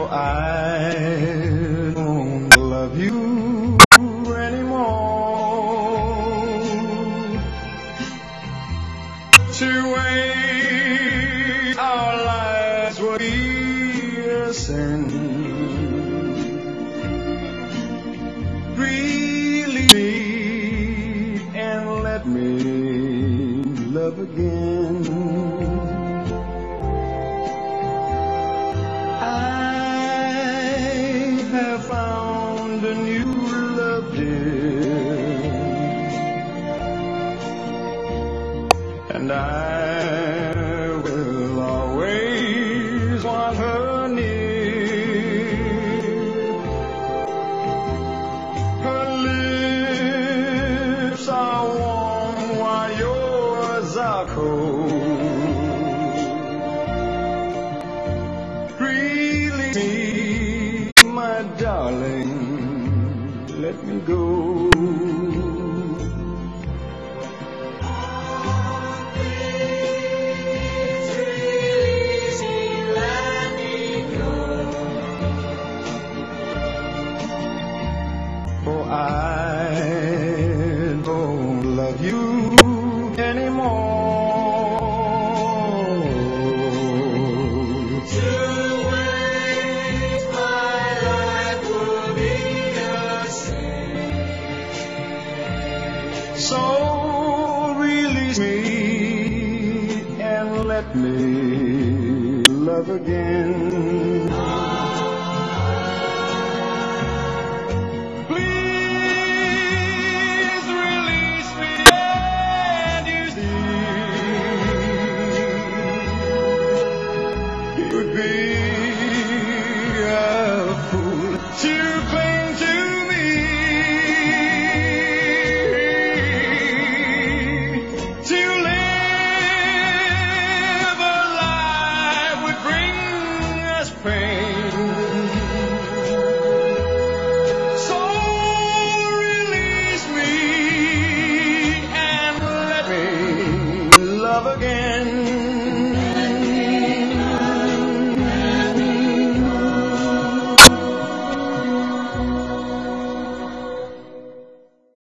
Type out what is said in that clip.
For I don't love you anymore. To waste our lives would be a sin. Release me and let me love again. Found a new love, dear, and I will always want her near. Her lips are warm while yours are cold. Release me, my darling, let me go. Please release me, let me go. For I don't love you anymore. So release me and let me love again.